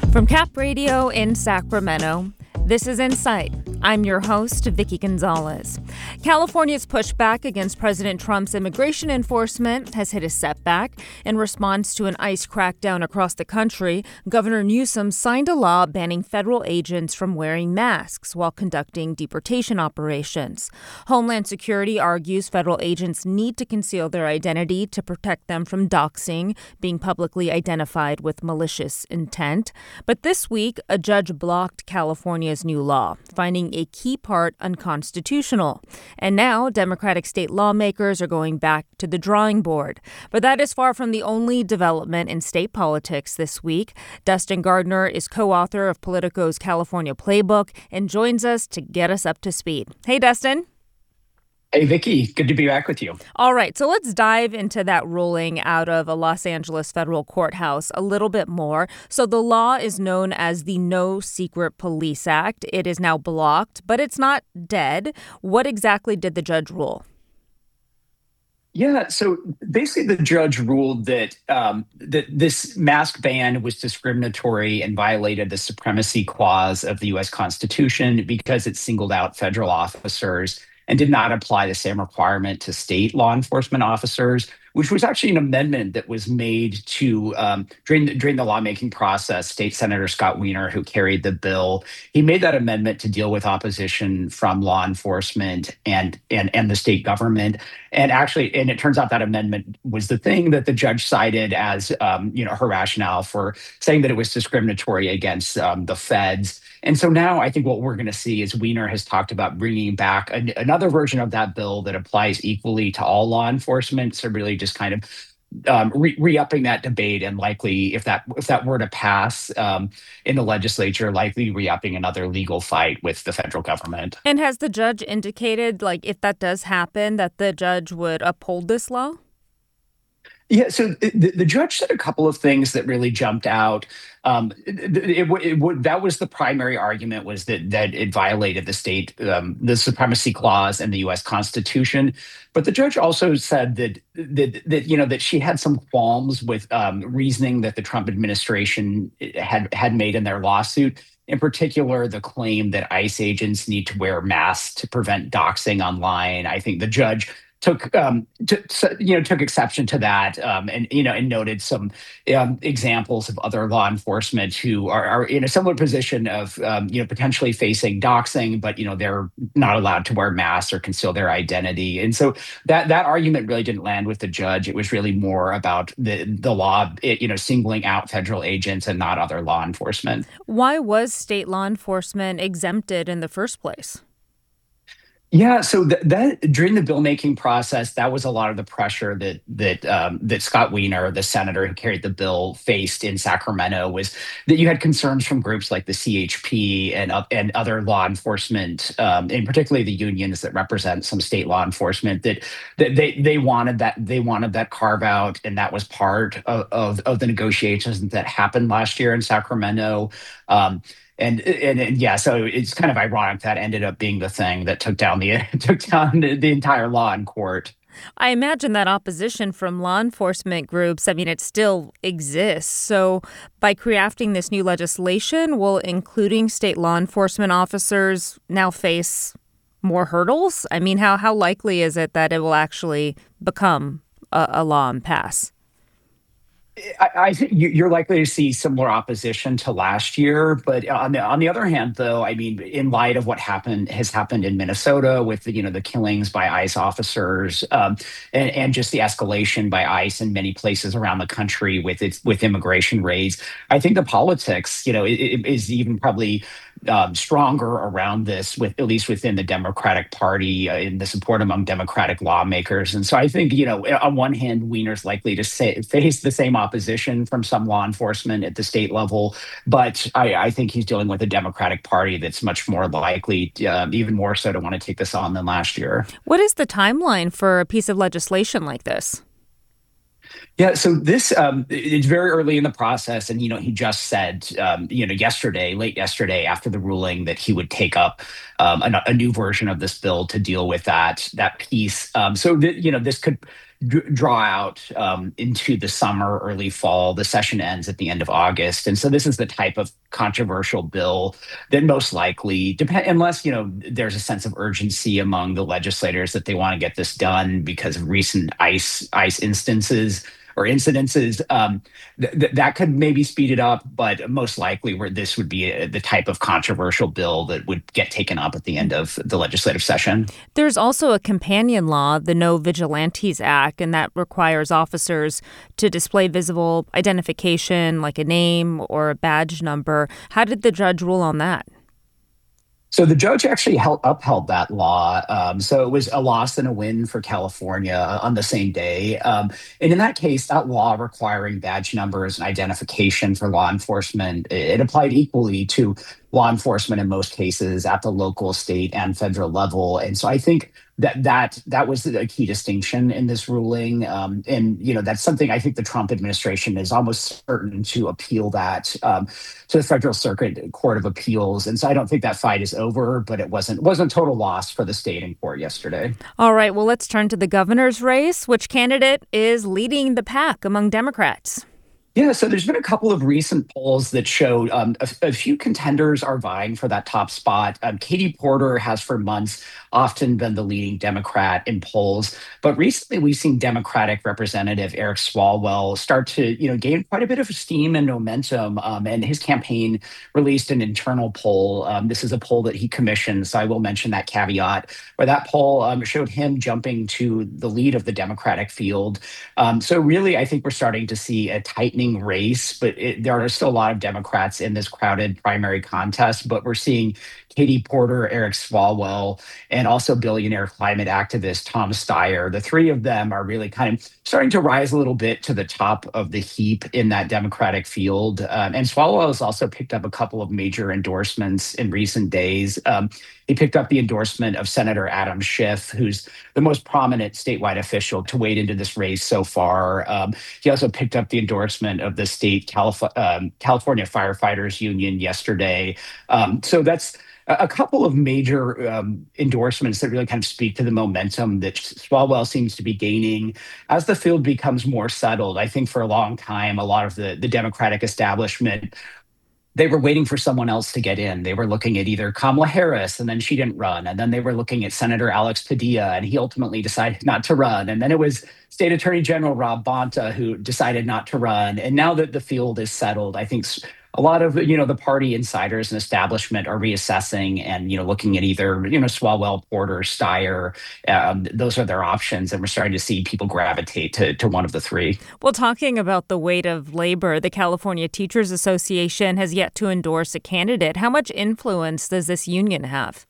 From Cap Radio in Sacramento, this is Insight. I'm your host, Vicky Gonzalez. California's pushback against President Trump's immigration enforcement has hit a setback. In response to an ICE crackdown across the country, Governor Newsom signed a law banning federal agents from wearing masks while conducting deportation operations. Homeland Security argues federal agents need to conceal their identity to protect them from doxing, being publicly identified with malicious intent. But this week, a judge blocked California's new law, finding a key part unconstitutional. And now, Democratic state lawmakers are going back to the drawing board. But that is far from the only development in state politics this week. Dustin Gardner is co-author of Politico's California Playbook and joins us to get us up to speed. Hey, Dustin. Hey, Vicky. Good to be back with you. All right. So let's dive into that ruling out of a Los Angeles federal courthouse a little bit more. So the law is known as the No Secret Police Act. It is now blocked, but it's not dead. What exactly did the judge rule? Yeah, so basically the judge ruled that that this mask ban was discriminatory and violated the supremacy clause of the U.S. Constitution because it singled out federal officers and did not apply the same requirement to state law enforcement officers, which was actually an amendment that was made to during the lawmaking process. State Senator Scott Wiener, who carried the bill, he made that amendment to deal with opposition from law enforcement and the state government. And it turns out that amendment was the thing that the judge cited as her rationale for saying that it was discriminatory against the feds. And so now I think what we're going to see is Wiener has talked about bringing back another version of that bill that applies equally to all law enforcement. So really just kind of re-upping that debate, and likely if that were to pass in the legislature, likely re-upping another legal fight with the federal government. And has the judge indicated, if that does happen, that the judge would uphold this law? Yeah, so the judge said a couple of things that really jumped out. That was the primary argument, was that it violated the supremacy clause and the U.S. Constitution. But the judge also said that she had some qualms with reasoning that the Trump administration had made in their lawsuit. In particular, the claim that ICE agents need to wear masks to prevent doxing online. I think the judge took exception to that, and noted some examples of other law enforcement who are in a similar position of potentially facing doxing, but they're not allowed to wear masks or conceal their identity. And so that argument really didn't land with the judge. It was really more about the law, singling out federal agents and not other law enforcement. Why was state law enforcement exempted in the first place? Yeah, so that during the bill making process, that was a lot of the pressure that Scott Wiener, the senator who carried the bill, faced in Sacramento, was that you had concerns from groups like the CHP and other law enforcement, and particularly the unions that represent some state law enforcement, that they wanted that carve out, and that was part of the negotiations that happened last year in Sacramento. And yeah, so it's kind of ironic that ended up being the thing that took down the entire law in court. I imagine that opposition from law enforcement groups, it still exists. So by crafting this new legislation, will including state law enforcement officers now face more hurdles? How likely is it that it will actually become a law and pass? I think you're likely to see similar opposition to last year, but on the other hand, though, in light of what has happened in Minnesota with the killings by ICE officers, and just the escalation by ICE in many places around the country with immigration raids, I think the politics, is even probably stronger around this, at least within the Democratic Party, in the support among Democratic lawmakers. And so I think, on one hand, Wiener's likely to face the same opposition from some law enforcement at the state level, but I think he's dealing with a Democratic Party that's much more likely, even more so, to want to take this on than last year. What is the timeline for a piece of legislation like this? Yeah, so this it's very early in the process, and he just said late yesterday after the ruling that he would take up a new version of this bill to deal with that piece. This could draw out into the summer, early fall. The session ends at the end of August, and so this is the type of controversial bill that most likely depend, unless there's a sense of urgency among the legislators that they want to get this done because of recent ice instances or incidences. That could maybe speed it up, but most likely where this would be the type of controversial bill that would get taken up at the end of the legislative session. There's also a companion law, the No Vigilantes Act, and that requires officers to display visible identification like a name or a badge number. How did the judge rule on that? So the judge actually upheld that law. So it was a loss and a win for California on the same day. And in that case, that law requiring badge numbers and identification for law enforcement, it applied equally to law enforcement in most cases at the local, state, and federal level. And so I think that was a key distinction in this ruling. And that's something I think the Trump administration is almost certain to appeal that to the Federal Circuit Court of Appeals. And so I don't think that fight is over, but it wasn't total loss for the state in court yesterday. All right, well, let's turn to the governor's race. Which candidate is leading the pack among Democrats? Yeah, so there's been a couple of recent polls that showed a few contenders are vying for that top spot. Katie Porter has for months often been the leading Democrat in polls, but recently we've seen Democratic Representative Eric Swalwell start to gain quite a bit of steam and momentum. And his campaign released an internal poll. This is a poll that he commissioned, so I will mention that caveat. Where that poll showed him jumping to the lead of the Democratic field. So really, I think we're starting to see a tightening race, but there are still a lot of Democrats in this crowded primary contest. But we're seeing Katie Porter, Eric Swalwell, and also billionaire climate activist Tom Steyer. The three of them are really kind of starting to rise a little bit to the top of the heap in that Democratic field. And Swalwell has also picked up a couple of major endorsements in recent days. He picked up the endorsement of Senator Adam Schiff, who's the most prominent statewide official to wade into this race so far. He also picked up the endorsement of the state California Firefighters Union yesterday. So that's a couple of major endorsements that really kind of speak to the momentum that Swalwell seems to be gaining as the field becomes more settled. I think for a long time, a lot of the Democratic establishment, they were waiting for someone else to get in. They were looking at either Kamala Harris, and then she didn't run. And then they were looking at Senator Alex Padilla, and he ultimately decided not to run. And then it was State Attorney General Rob Bonta who decided not to run. And now that the field is settled, I think a lot of the party insiders and establishment are reassessing and looking at either Swalwell, Porter, Steyer. Those are their options, and we're starting to see people gravitate to one of the three. Well, talking about the weight of labor, the California Teachers Association has yet to endorse a candidate. How much influence does this union have?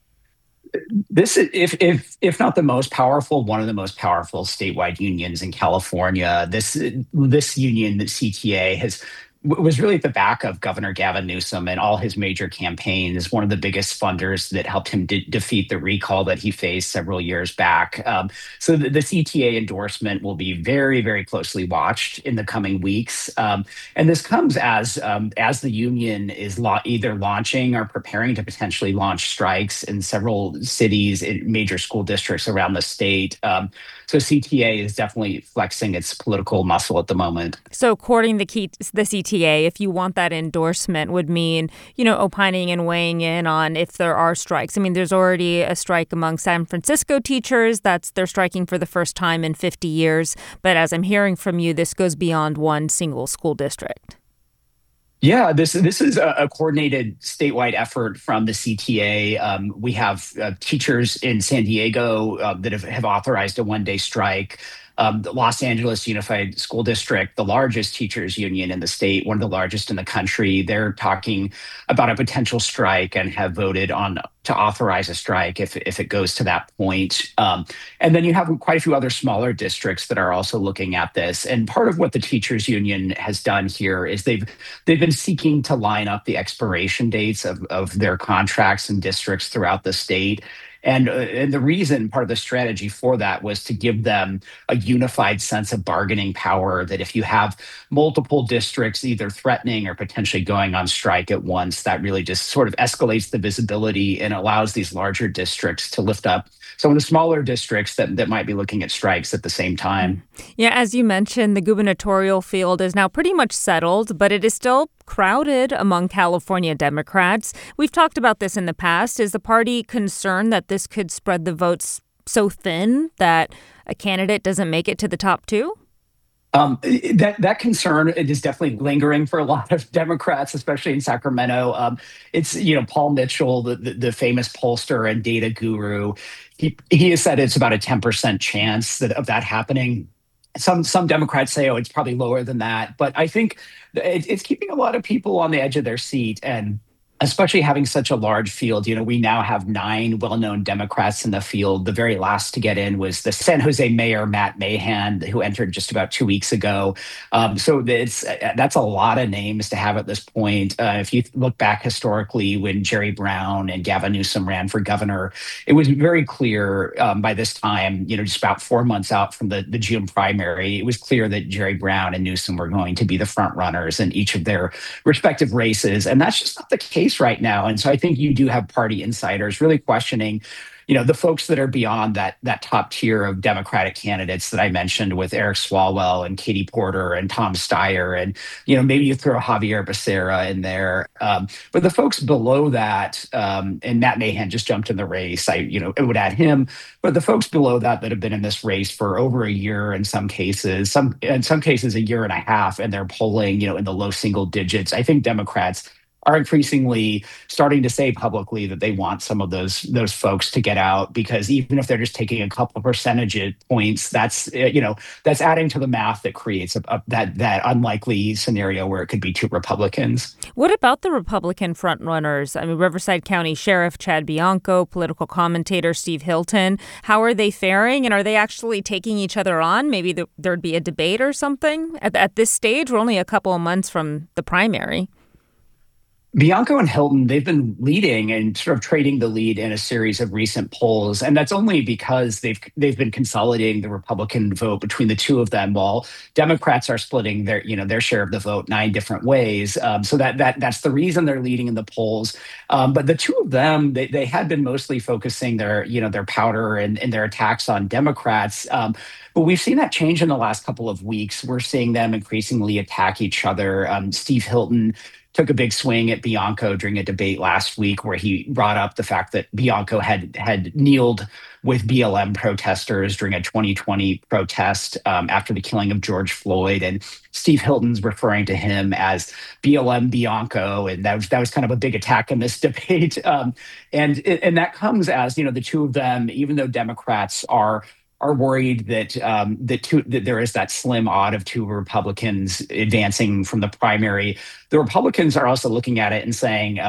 This, if not the most powerful, one of the most powerful statewide unions in California. This union, the CTA, was really at the back of Governor Gavin Newsom and all his major campaigns, one of the biggest funders that helped him defeat the recall that he faced several years back. So the CTA endorsement will be very, very closely watched in the coming weeks. And this comes as the union is either launching or preparing to potentially launch strikes in several cities, in major school districts around the state. So CTA is definitely flexing its political muscle at the moment. So courting the CTA, if you want that endorsement, would mean, opining and weighing in on if there are strikes. I mean, there's already a strike among San Francisco teachers. They're striking for the first time in 50 years. But as I'm hearing from you, this goes beyond one single school district. Yeah, this is a coordinated statewide effort from the CTA. We have teachers in San Diego that have authorized a one-day strike. The Los Angeles Unified School District, the largest teachers union in the state, one of the largest in the country, they're talking about a potential strike and have voted to authorize a strike if it goes to that point. And then you have quite a few other smaller districts that are also looking at this. And part of what the teachers union has done here is they've been seeking to line up the expiration dates of their contracts and districts throughout the state. And the reason, part of the strategy for that was to give them a unified sense of bargaining power, that if you have multiple districts either threatening or potentially going on strike at once, that really just sort of escalates the visibility and allows these larger districts to lift up some of the smaller districts that might be looking at strikes at the same time. Yeah, as you mentioned, the gubernatorial field is now pretty much settled, but it is still crowded among California Democrats. We've talked about this in the past. Is the party concerned that this could spread the votes so thin that a candidate doesn't make it to the top two? That concern, it is definitely lingering for a lot of Democrats, especially in Sacramento. It's Paul Mitchell, the famous pollster and data guru. He has said it's about a 10% chance of that happening. Some Democrats say, oh, it's probably lower than that, but I think it's keeping a lot of people on the edge of their seat, and especially having such a large field. We now have 9 well-known Democrats in the field. The very last to get in was the San Jose mayor, Matt Mahan, who entered just about 2 weeks ago. So that's a lot of names to have at this point. If you look back historically, when Jerry Brown and Gavin Newsom ran for governor, it was very clear by this time, just about 4 months out from the June primary, it was clear that Jerry Brown and Newsom were going to be the front runners in each of their respective races. And that's just not the case right now. And so I think you do have party insiders really questioning, the folks that are beyond that top tier of Democratic candidates that I mentioned, with Eric Swalwell and Katie Porter and Tom Steyer. And, maybe you throw Javier Becerra in there. But the folks below that, and Matt Mahan just jumped in the race, it would add him. But the folks below that have been in this race for over a year in some cases, in some cases a year and a half, and they're polling, in the low single digits. I think Democrats are increasingly starting to say publicly that they want some of those folks to get out, because even if they're just taking a couple of percentage points, that's adding to the math that creates that unlikely scenario where it could be 2 Republicans. What about the Republican frontrunners? I mean, Riverside County Sheriff Chad Bianco, political commentator Steve Hilton. How are they faring, and are they actually taking each other on? Maybe there'd be a debate or something at this stage. We're only a couple of months from the primary. Bianco and Hilton, they've been leading and sort of trading the lead in a series of recent polls. And that's only because they've been consolidating the Republican vote between the two of them, while Democrats are splitting their share of the vote 9 different ways. So that's the reason they're leading in the polls. But the two of them, they had been mostly focusing their powder and their attacks on Democrats. But we've seen that change in the last couple of weeks. We're seeing them increasingly attack each other. Steve Hilton took a big swing at Bianco during a debate last week, where he brought up the fact that Bianco had kneeled with BLM protesters during a 2020 protest after the killing of George Floyd. And Steve Hilton's referring to him as BLM Bianco. And that was kind of a big attack in this debate. And that comes as, the two of them, even though Democrats are worried that there is that slim odd of 2 Republicans advancing from the primary. The Republicans are also looking at it and saying,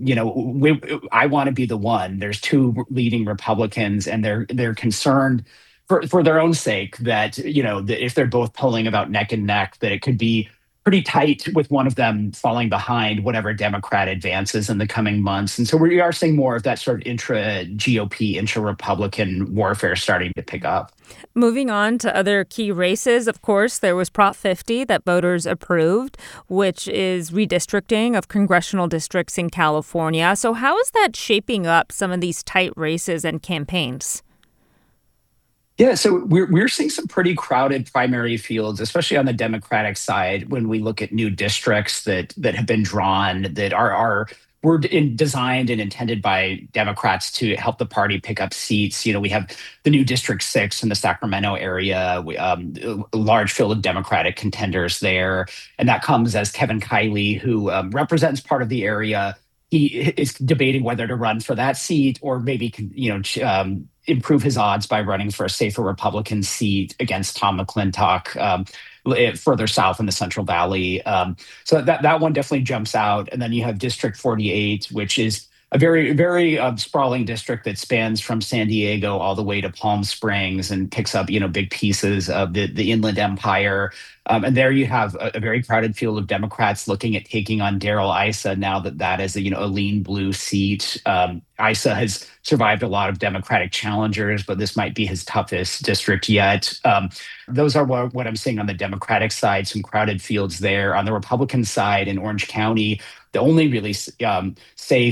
I want to be the one. There's 2 leading Republicans, and they're concerned for their own sake that that if they're both polling about neck and neck, that it could be pretty tight, with one of them falling behind whatever Democrat advances in the coming months. And so we are seeing more of that sort of intra-GOP, intra-Republican warfare starting to pick up. Moving on to other key races, of course, there was Prop 50 that voters approved, which is redistricting of congressional districts in California. So how is that shaping up some of these tight races and campaigns? Yeah, so we're seeing some pretty crowded primary fields, especially on the Democratic side, when we look at new districts that have been drawn, that were designed and intended by Democrats to help the party pick up seats. We have the new District 6 in the Sacramento area, a large field of Democratic contenders there. And that comes as Kevin Kiley, who represents part of the area, he is debating whether to run for that seat, or maybe improve his odds by running for a safer Republican seat against Tom McClintock further south in the Central Valley. So that one definitely jumps out. And then you have District 48, which is a very, very sprawling district that spans from San Diego all the way to Palm Springs and picks up, big pieces of the Inland Empire. And there you have a very crowded field of Democrats looking at taking on Darrell Issa now that is a lean blue seat. Issa has survived a lot of Democratic challengers, but this might be his toughest district yet. Those are what I'm seeing on the Democratic side, some crowded fields there. On the Republican side in Orange County, the only really safe, deep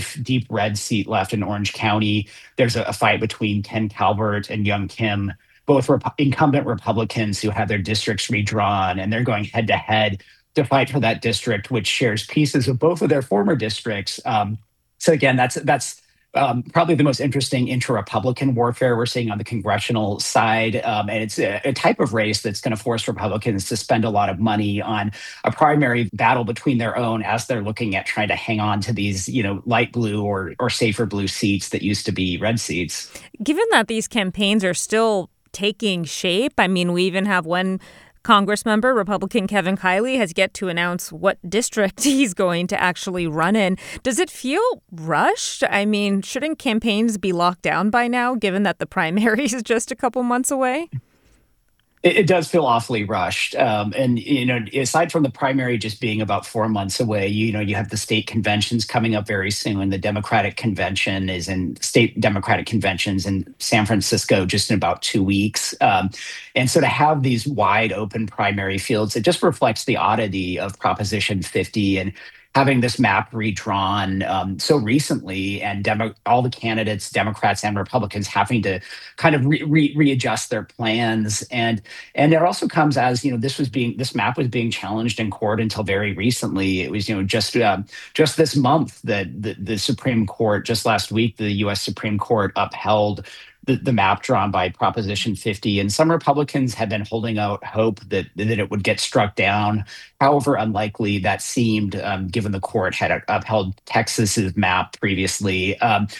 deep red seat left in Orange County. There's a fight between Ken Calvert and Young Kim, both incumbent Republicans who had their districts redrawn, and they're going head to head to fight for that district, which shares pieces of both of their former districts. So again, that's probably the most interesting intra-Republican warfare we're seeing on the congressional side. And it's a type of race that's going to force Republicans to spend a lot of money on a primary battle between their own as they're looking at trying to hang on to these, light blue or safer blue seats that used to be red seats. Given that these campaigns are still taking shape, I mean, we even have one Congress member, Republican Kevin Kiley, has yet to announce what district he's going to actually run in. Does it feel rushed? I mean, shouldn't campaigns be locked down by now, given that the primary is just a couple months away? It does feel awfully rushed. And, aside from the primary just being about 4 months away, you have the state conventions coming up very soon. The Democratic convention is in state Democratic conventions in San Francisco just in about 2 weeks. And so to have these wide open primary fields, it just reflects the oddity of Proposition 50 and having this map redrawn so recently, and all the candidates, Democrats and Republicans, having to kind of readjust their plans, and it also comes as this map was being challenged in court until very recently. It was just this month that the Supreme Court, just last week, the U.S. Supreme Court upheld the map drawn by Proposition 50, and some Republicans have been holding out hope that it would get struck down. However unlikely that seemed, given the court had upheld Texas's map previously.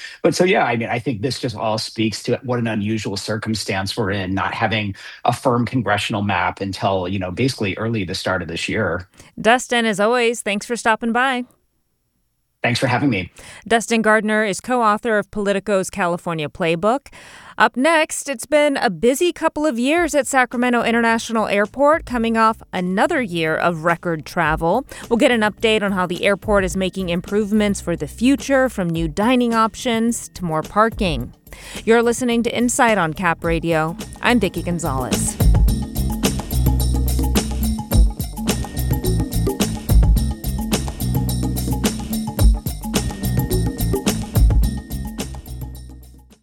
I think this just all speaks to what an unusual circumstance we're in, not having a firm congressional map until basically early the start of this year. Dustin, as always, thanks for stopping by. Thanks for having me. Dustin Gardner is co-author of Politico's California Playbook. Up next, it's been a busy couple of years at Sacramento International Airport, coming off another year of record travel. We'll get an update on how the airport is making improvements for the future, from new dining options to more parking. You're listening to Insight on Cap Radio. I'm Vicki Gonzalez.